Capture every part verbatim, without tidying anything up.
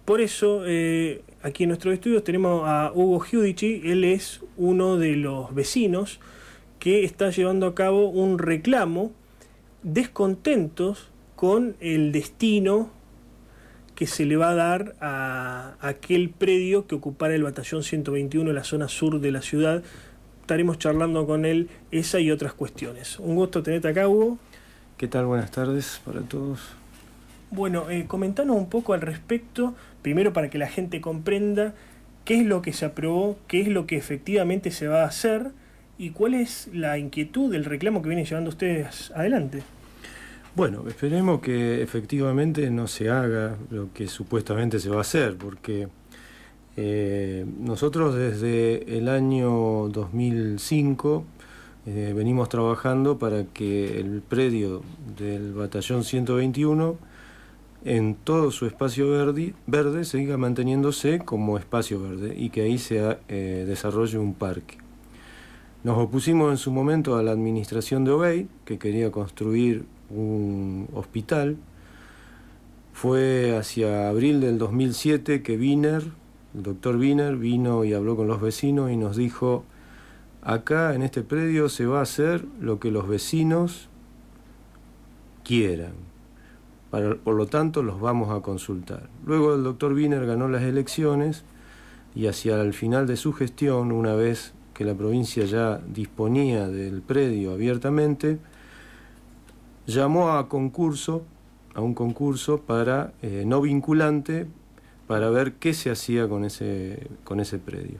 Por eso, eh, aquí en nuestros estudios tenemos a Hugo Giudici. Él es uno de los vecinos que está llevando a cabo un reclamo, descontentos con el destino que se le va a dar a aquel predio que ocupara el batallón ciento veintiuno en la zona sur de la ciudad. Estaremos charlando con él esa y otras cuestiones. Un gusto tenerte acá, Hugo. ¿Qué tal? Buenas tardes para todos. Bueno, eh, comentanos un poco al respecto, primero para que la gente comprenda qué es lo que se aprobó, qué es lo que efectivamente se va a hacer y cuál es la inquietud, el reclamo que vienen llevando ustedes adelante. Bueno, esperemos que efectivamente no se haga lo que supuestamente se va a hacer, porque eh, nosotros desde el año dos mil cinco eh, venimos trabajando para que el predio del batallón ciento veintiuno en todo su espacio verde, verde siga manteniéndose como espacio verde y que ahí se eh, desarrolle un parque. Nos opusimos en su momento a la administración de Obey, que quería construir un hospital. Fue hacia abril del dos mil siete que Wiener, el doctor Wiener, vino y habló con los vecinos y nos dijo: acá en este predio se va a hacer lo que los vecinos quieran. Para, por lo tanto, los vamos a consultar. Luego el doctor Wiener ganó las elecciones y hacia el final de su gestión, una vez que la provincia ya disponía del predio abiertamente, llamó a concurso, a un concurso para eh, no vinculante, para ver qué se hacía con ese, con ese predio.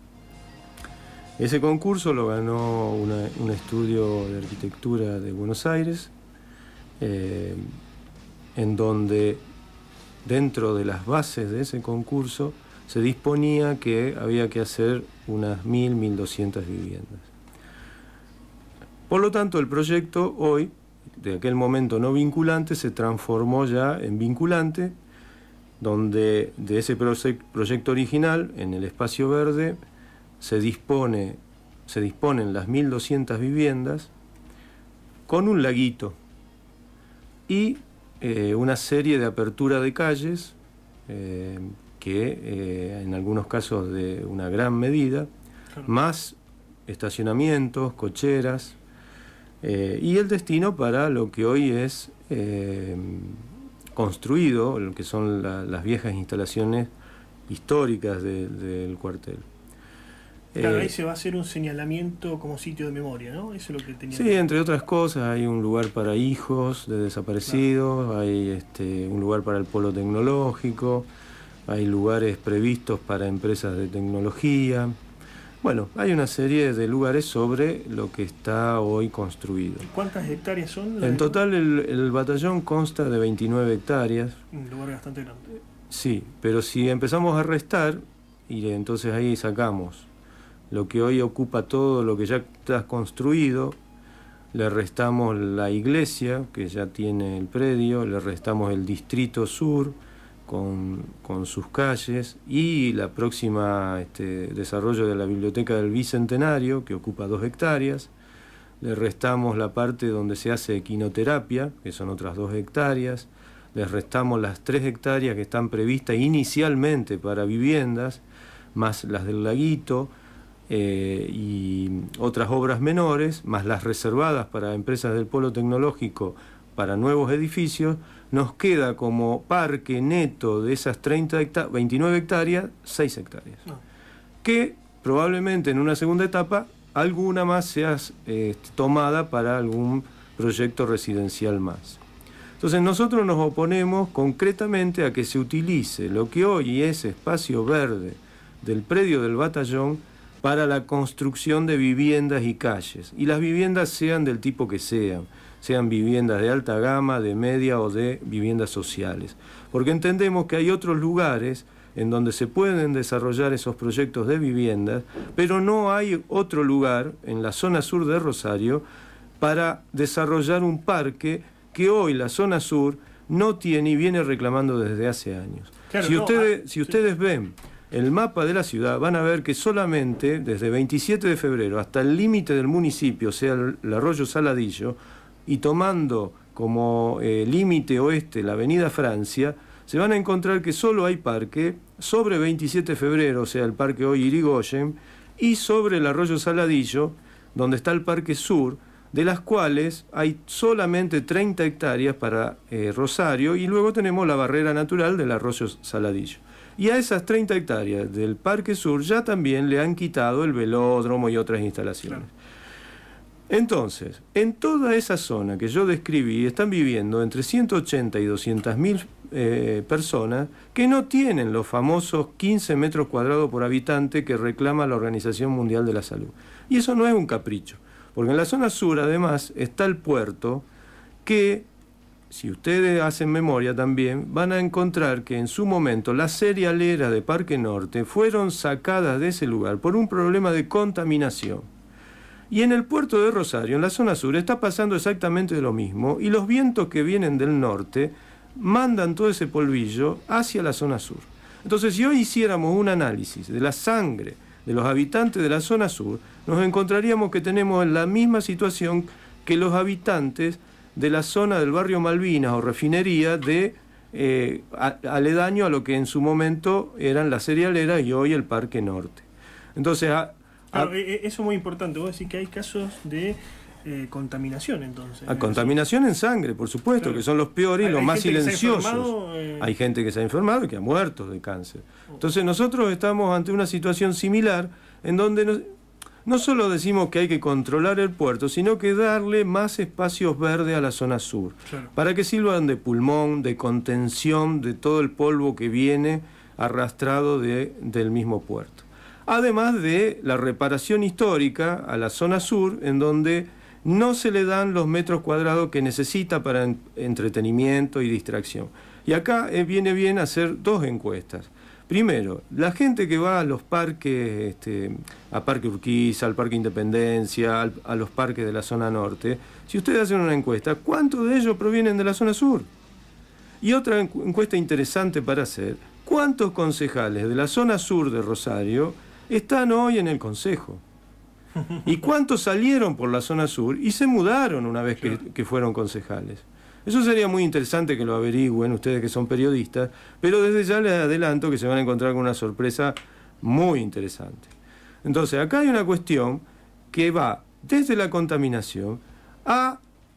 Ese concurso lo ganó una, un estudio de arquitectura de Buenos Aires, eh, en donde dentro de las bases de ese concurso se disponía que había que hacer unas mil, mil doscientas viviendas. Por lo tanto, el proyecto hoy, de aquel momento no vinculante, se transformó ya en vinculante, donde de ese proyecto original, en el espacio verde, se dispone, se disponen las mil doscientas viviendas con un laguito y Eh, una serie de apertura de calles eh, que eh, en algunos casos de una gran medida, claro, más estacionamientos, cocheras eh, y el destino para lo que hoy es eh, construido, lo que son la, las viejas instalaciones históricas de, del cuartel. Claro, Eh, ahí se va a hacer un señalamiento como sitio de memoria, ¿no? Eso es lo que tenía. Sí, entre otras cosas, hay un lugar para hijos de desaparecidos, claro, hay este, un lugar para el polo tecnológico, hay lugares previstos para empresas de tecnología. Bueno, hay una serie de lugares sobre lo que está hoy construido. ¿Y cuántas hectáreas son? En total el, el batallón consta de veintinueve hectáreas. Un lugar bastante grande. Sí, pero si empezamos a restar, y entonces ahí sacamos lo que hoy ocupa todo lo que ya está construido, le restamos la iglesia, que ya tiene el predio, le restamos el distrito sur, con, con sus calles, y la próxima este, desarrollo de la biblioteca del Bicentenario, que ocupa dos hectáreas, le restamos la parte donde se hace equinoterapia, que son otras dos hectáreas, les restamos las tres hectáreas que están previstas inicialmente para viviendas, más las del laguito, Eh, y otras obras menores, más las reservadas para empresas del polo tecnológico para nuevos edificios, nos queda como parque neto de esas treinta hectáreas, veintinueve hectáreas, seis hectáreas. No. Que probablemente en una segunda etapa alguna más sea eh, tomada para algún proyecto residencial más. Entonces nosotros nos oponemos concretamente a que se utilice lo que hoy es espacio verde del predio del batallón para la construcción de viviendas y calles. Y las viviendas sean del tipo que sean, sean viviendas de alta gama, de media o de viviendas sociales. Porque entendemos que hay otros lugares en donde se pueden desarrollar esos proyectos de viviendas, pero no hay otro lugar en la zona sur de Rosario para desarrollar un parque que hoy la zona sur no tiene y viene reclamando desde hace años. Claro, si, no, ustedes, ah, si ustedes sí. ven el mapa de la ciudad, van a ver que solamente desde veintisiete de febrero hasta el límite del municipio, o sea, el, el arroyo Saladillo, y tomando como eh, límite oeste la avenida Francia, se van a encontrar que solo hay parque sobre veintisiete de febrero, o sea, el parque hoy Irigoyen, y sobre el arroyo Saladillo, donde está el parque sur, de las cuales hay solamente treinta hectáreas para eh, Rosario, y luego tenemos la barrera natural del arroyo Saladillo. Y a esas treinta hectáreas del Parque Sur ya también le han quitado el velódromo y otras instalaciones. Claro. Entonces, en toda esa zona que yo describí están viviendo entre ciento ochenta y doscientas mil eh, personas que no tienen los famosos quince metros cuadrados por habitante que reclama la Organización Mundial de la Salud. Y eso no es un capricho, porque en la zona sur además está el puerto que, si ustedes hacen memoria también, van a encontrar que en su momento las cerealeras de Parque Norte fueron sacadas de ese lugar por un problema de contaminación. Y en el puerto de Rosario, en la zona sur, está pasando exactamente lo mismo, y los vientos que vienen del norte mandan todo ese polvillo hacia la zona sur. Entonces, si hoy hiciéramos un análisis de la sangre de los habitantes de la zona sur, nos encontraríamos que tenemos la misma situación que los habitantes de la zona del barrio Malvinas o Refinería de eh, a, aledaño a lo que en su momento eran las cerealeras y hoy el Parque Norte. Entonces, a, a, claro, eso es muy importante. Vos decís que hay casos de eh, contaminación, entonces. A contaminación en sangre, por supuesto, claro, que son los peores y los más silenciosos. Eh... Hay gente que se ha enfermado y que ha muerto de cáncer. Entonces nosotros estamos ante una situación similar en donde nos, no solo decimos que hay que controlar el puerto, sino que darle más espacios verdes a la zona sur, claro, para que sirvan de pulmón, de contención de todo el polvo que viene arrastrado de, del mismo puerto. Además de la reparación histórica a la zona sur, en donde no se le dan los metros cuadrados que necesita para en, entretenimiento y distracción. Y acá eh, viene bien hacer dos encuestas. Primero, la gente que va a los parques, este, a Parque Urquiza, al Parque Independencia, al, a los parques de la zona norte, si ustedes hacen una encuesta, ¿cuántos de ellos provienen de la zona sur? Y otra encuesta interesante para hacer, ¿cuántos concejales de la zona sur de Rosario están hoy en el Consejo? ¿Y cuántos salieron por la zona sur y se mudaron una vez que, que fueron concejales? Eso sería muy interesante que lo averigüen ustedes que son periodistas, pero desde ya les adelanto que se van a encontrar con una sorpresa muy interesante. Entonces, acá hay una cuestión que va desde la contaminación a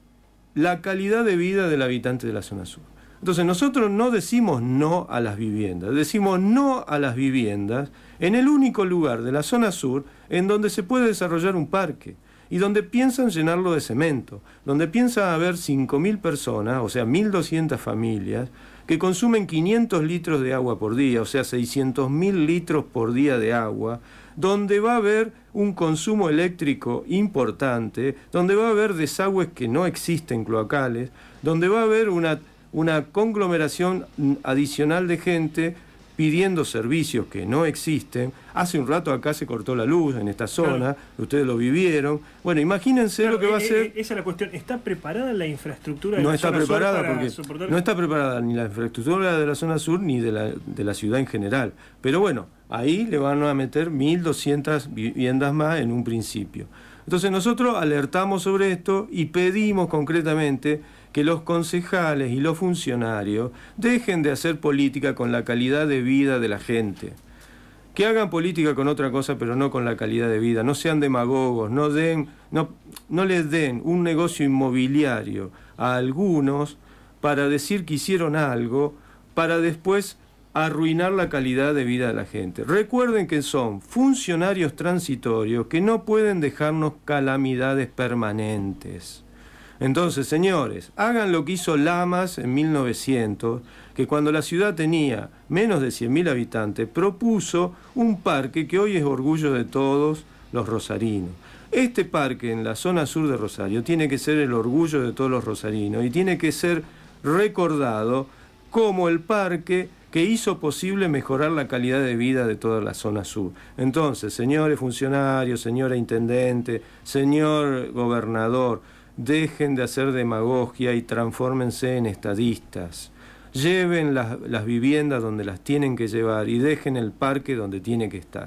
la calidad de vida del habitante de la zona sur. Entonces, nosotros no decimos no a las viviendas, decimos no a las viviendas en el único lugar de la zona sur en donde se puede desarrollar un parque y donde piensan llenarlo de cemento, donde piensan haber cinco mil personas, o sea, mil doscientas familias, que consumen quinientos litros de agua por día, o sea, seiscientos mil litros por día de agua, donde va a haber un consumo eléctrico importante, donde va a haber desagües que no existen cloacales, donde va a haber una, una conglomeración adicional de gente pidiendo servicios que no existen. Hace un rato acá se cortó la luz en esta zona, claro, ustedes lo vivieron. Bueno, imagínense, claro, lo que va a ser... Esa es la cuestión. ¿Está preparada la infraestructura de no la está zona preparada sur para porque soportar? No está preparada ni la infraestructura de la zona sur ni de la, de la ciudad en general. Pero bueno, ahí le van a meter mil doscientas viviendas más en un principio. Entonces nosotros alertamos sobre esto y pedimos concretamente que los concejales y los funcionarios dejen de hacer política con la calidad de vida de la gente. Que hagan política con otra cosa, pero no con la calidad de vida. No sean demagogos, no, den, no, no les den un negocio inmobiliario a algunos para decir que hicieron algo, para después arruinar la calidad de vida de la gente. Recuerden que son funcionarios transitorios que no pueden dejarnos calamidades permanentes. Entonces, señores, hagan lo que hizo Lamas en mil novecientos, que cuando la ciudad tenía menos de cien mil habitantes, propuso un parque que hoy es orgullo de todos los rosarinos. Este parque en la zona sur de Rosario tiene que ser el orgullo de todos los rosarinos y tiene que ser recordado como el parque que hizo posible mejorar la calidad de vida de toda la zona sur. Entonces, señores funcionarios, señora intendente, señor gobernador, dejen de hacer demagogia y transfórmense en estadistas. Lleven las, las viviendas donde las tienen que llevar y dejen el parque donde tiene que estar.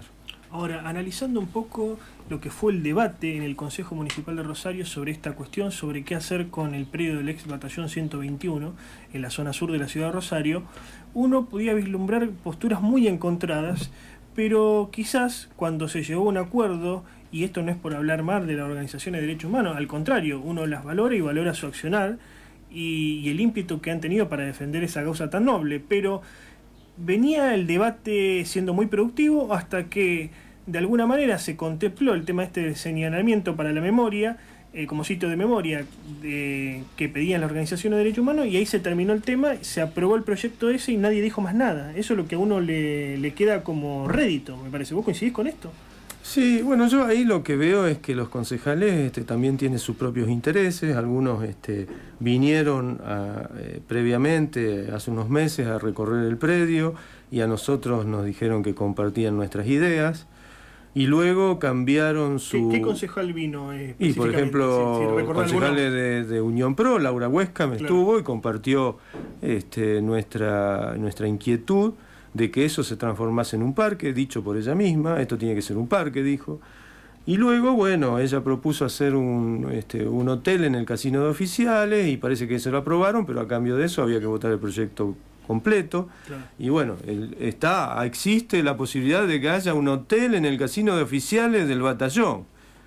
Ahora, analizando un poco lo que fue el debate en el Consejo Municipal de Rosario sobre esta cuestión, sobre qué hacer con el predio del ex batallón ciento veintiuno en la zona sur de la ciudad de Rosario, uno podía vislumbrar posturas muy encontradas, pero quizás cuando se llegó a un acuerdo, y esto no es por hablar mal de las organizaciones de derechos humanos, al contrario, uno las valora y valora su accionar y, y el ímpetu que han tenido para defender esa causa tan noble, pero venía el debate siendo muy productivo hasta que de alguna manera se contempló el tema este del señalamiento para la memoria, eh, como sitio de memoria de, que pedían las organizaciones de derechos humanos, y ahí se terminó el tema, se aprobó el proyecto ese y nadie dijo más nada. Eso es lo que a uno le, le queda como rédito, me parece. ¿Vos coincidís con esto? Sí, bueno, yo ahí lo que veo es que los concejales este, también tienen sus propios intereses. Algunos este, vinieron a, eh, previamente, hace unos meses, a recorrer el predio y a nosotros nos dijeron que compartían nuestras ideas. Y luego cambiaron su... ¿Qué, qué concejal vino? Eh, y por ejemplo, si, si concejales de, de Unión Pro, Laura Huesca me claro. estuvo y compartió este, nuestra, nuestra inquietud de que eso se transformase en un parque, dicho por ella misma, esto tiene que ser un parque, dijo. Y luego, bueno, ella propuso hacer un, este, un hotel en el casino de oficiales y parece que se lo aprobaron, pero a cambio de eso había que votar el proyecto completo. Claro. Y bueno, el, está, existe la posibilidad de que haya un hotel en el casino de oficiales del batallón.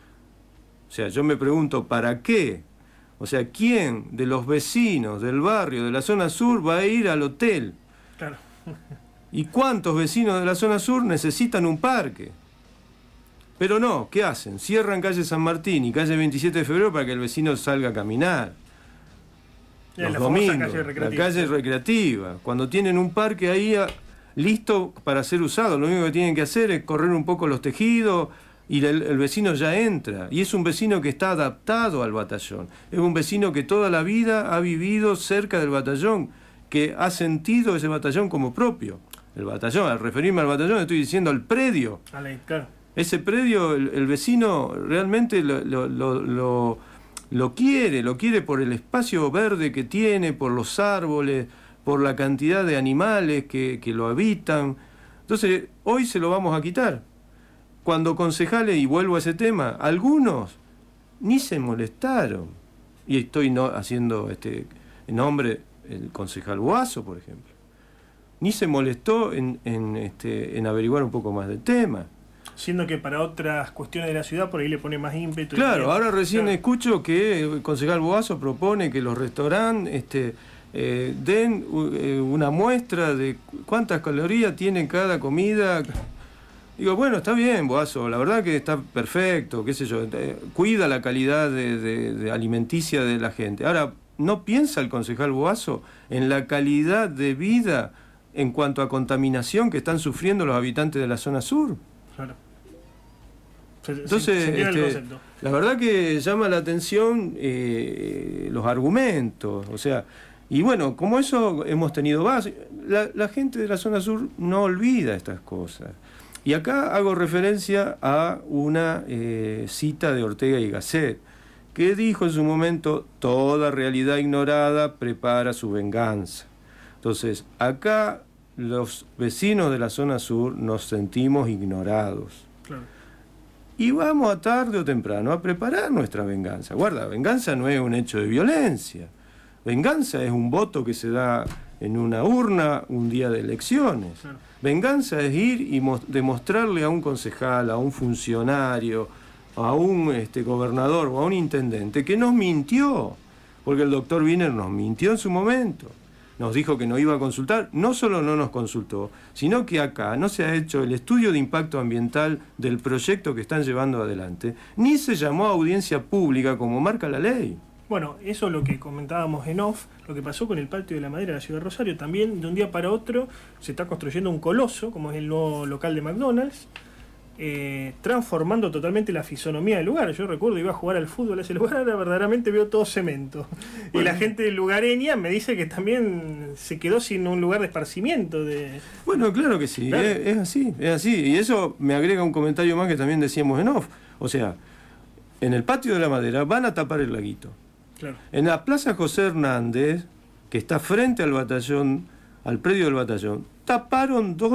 O sea, yo me pregunto, ¿para qué? O sea, ¿quién de los vecinos del barrio, de la zona sur, va a ir al hotel? Claro. ¿Y cuántos vecinos de la zona sur necesitan un parque? Pero no, ¿qué hacen? Cierran calle San Martín y calle veintisiete de febrero para que el vecino salga a caminar. Los la domingos, calle la calle recreativa. Cuando tienen un parque ahí a, listo para ser usado, lo único que tienen que hacer es correr un poco los tejidos y el, el vecino ya entra. Y es un vecino que está adaptado al batallón. Es un vecino que toda la vida ha vivido cerca del batallón, que ha sentido ese batallón como propio. El batallón, al referirme al batallón, estoy diciendo al predio. Vale, claro. Ese predio, el, el vecino realmente lo, lo, lo, lo, lo quiere, lo quiere por el espacio verde que tiene, por los árboles, por la cantidad de animales que, que lo habitan. Entonces, hoy se lo vamos a quitar. Cuando concejales, y vuelvo a ese tema, algunos ni se molestaron. Y estoy no, haciendo este nombre, el concejal Boazo, por ejemplo. Ni se molestó en, en, este, en averiguar un poco más del tema. Siendo que para otras cuestiones de la ciudad por ahí le pone más ímpetu. Claro, y ahora recién claro. escucho que el concejal Boazo propone que los restaurantes este, eh, den eh, una muestra de cuántas calorías tiene cada comida. Digo, bueno, está bien, Boazo, la verdad que está perfecto, qué sé yo, eh, cuida la calidad de, de, de alimenticia de la gente. Ahora, ¿no piensa el concejal Boazo en la calidad de vida en cuanto a contaminación que están sufriendo los habitantes de la zona sur? Claro. Entonces, se este, la verdad que llama la atención eh, los argumentos, o sea, y bueno, como eso hemos tenido base, la, la gente de la zona sur no olvida estas cosas. Y acá hago referencia a una eh, cita de Ortega y Gasset, que dijo en su momento, toda realidad ignorada prepara su venganza. Entonces, acá los vecinos de la zona sur nos sentimos ignorados. Claro. Y vamos a tarde o temprano a preparar nuestra venganza. Guarda, venganza no es un hecho de violencia. Venganza es un voto que se da en una urna un día de elecciones. Claro. Venganza es ir y demostrarle a un concejal, a un funcionario, a un este, gobernador o a un intendente que nos mintió. Porque el doctor Wiener nos mintió en su momento. Nos dijo que no iba a consultar, no solo no nos consultó, sino que acá no se ha hecho el estudio de impacto ambiental del proyecto que están llevando adelante, ni se llamó a audiencia pública como marca la ley. Bueno, eso es lo que comentábamos en off, lo que pasó con el Patio de la Madera de la Ciudad de Rosario. También de un día para otro se está construyendo un coloso, como es el nuevo local de McDonald's, Eh, transformando totalmente la fisonomía del lugar. Yo recuerdo, iba a jugar al fútbol a ese lugar, ahora verdaderamente veo todo cemento. Bueno. Y la gente lugareña me dice que también se quedó sin un lugar de esparcimiento. De... Bueno, claro que sí, claro. Es, es así, es así. Y eso me agrega un comentario más que también decíamos en off. O sea, en el Patio de la Madera van a tapar el laguito. Claro. En la Plaza José Hernández, que está frente al batallón, al predio del batallón, taparon dos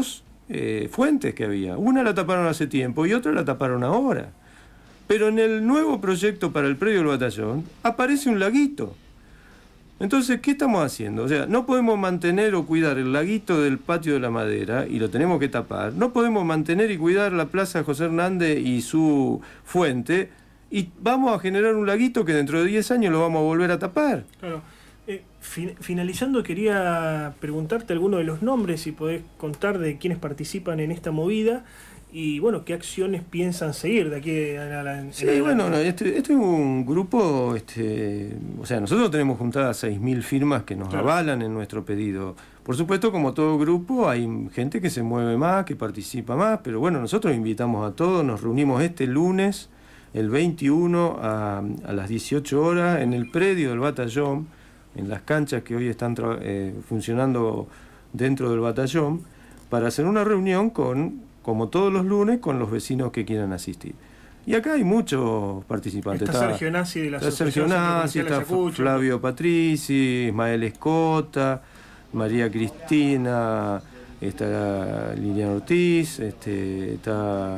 eh, fuentes que había. Una la taparon hace tiempo y otra la taparon ahora. Pero en el nuevo proyecto para el predio del batallón aparece un laguito. Entonces, ¿qué estamos haciendo? O sea, no podemos mantener o cuidar el laguito del patio de la Madera y lo tenemos que tapar. No podemos mantener y cuidar la Plaza José Hernández y su fuente y vamos a generar un laguito que dentro de diez años lo vamos a volver a tapar. Claro. Eh, fin, finalizando, quería preguntarte alguno de los nombres, si podés contar de quiénes participan en esta movida y, bueno, qué acciones piensan seguir de aquí a la... En sí, bueno, no, este, este es un grupo, este, o sea, nosotros tenemos juntadas seis mil firmas que nos claro. avalan en nuestro pedido. Por supuesto, como todo grupo, hay gente que se mueve más, que participa más, pero bueno, nosotros invitamos a todos, nos reunimos este lunes, el veintiuno, a, a las dieciocho horas, en el predio del batallón, en las canchas que hoy están eh, funcionando dentro del batallón, para hacer una reunión con, como todos los lunes, con los vecinos que quieran asistir. Y acá hay muchos participantes. Está, está Sergio Nassi de la Está Sergio Nassi, está Flavio Patrici, Ismael Escota, María Cristina, está Liliana Ortiz, este, está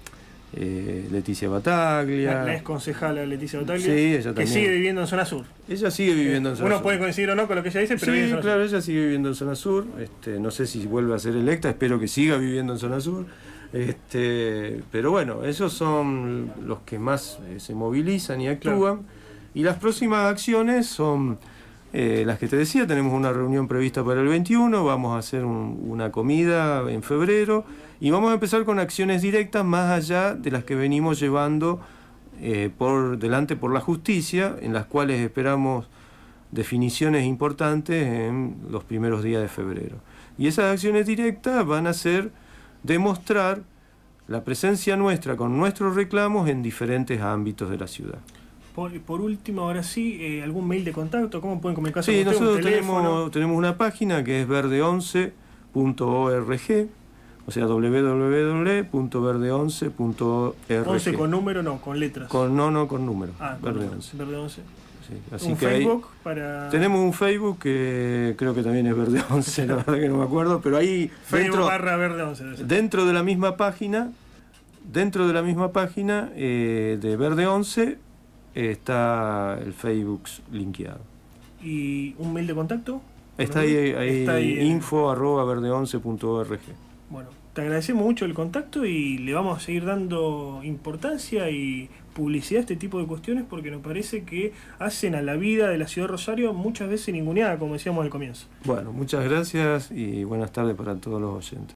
eh, Leticia Bataglia. La, la ex concejala Leticia Bataglia, sí, ella que también. sigue viviendo en zona sur. Ella sigue viviendo en zona Uno sur. puede coincidir o no con lo que ella dice, pero sí, vive en zona claro, sur. ella sigue viviendo en zona sur. Este, no sé si vuelve a ser electa, espero que siga viviendo en zona sur. Este, pero bueno, esos son los que más eh, se movilizan y actúan. Claro. Y las próximas acciones son eh, las que te decía. Tenemos una reunión prevista para el veintiuno, vamos a hacer un, una comida en febrero y vamos a empezar con acciones directas más allá de las que venimos llevando eh, por delante por la justicia, en las cuales esperamos definiciones importantes en los primeros días de febrero. Y esas acciones directas van a ser demostrar la presencia nuestra con nuestros reclamos en diferentes ámbitos de la ciudad. Por, por último, ahora sí, eh, ¿algún mail de contacto? ¿Cómo pueden comunicarse sí, con usted? Nosotros tenemos, tenemos una página que es verde once punto org, o sea, doble u doble u doble u punto verde once punto org. once con número, no, con letras. Con, no, no, con número. Ah, verde once. Verde once. Sí, así un que Facebook ahí, para... tenemos un Facebook que creo que también es verde once, la verdad que no me acuerdo, pero ahí Facebook dentro, barra verde once. Dentro de la misma página, dentro de la misma página eh, de verde once eh, está el Facebook linkeado. ¿Y un mail de contacto? Está ahí, ahí, está ahí info arroba verde once punto org. Bueno, te agradecemos mucho el contacto y le vamos a seguir dando importancia y publicidad a este tipo de cuestiones porque nos parece que hacen a la vida de la ciudad de Rosario muchas veces ninguneada, como decíamos al comienzo. Bueno, muchas gracias y buenas tardes para todos los oyentes.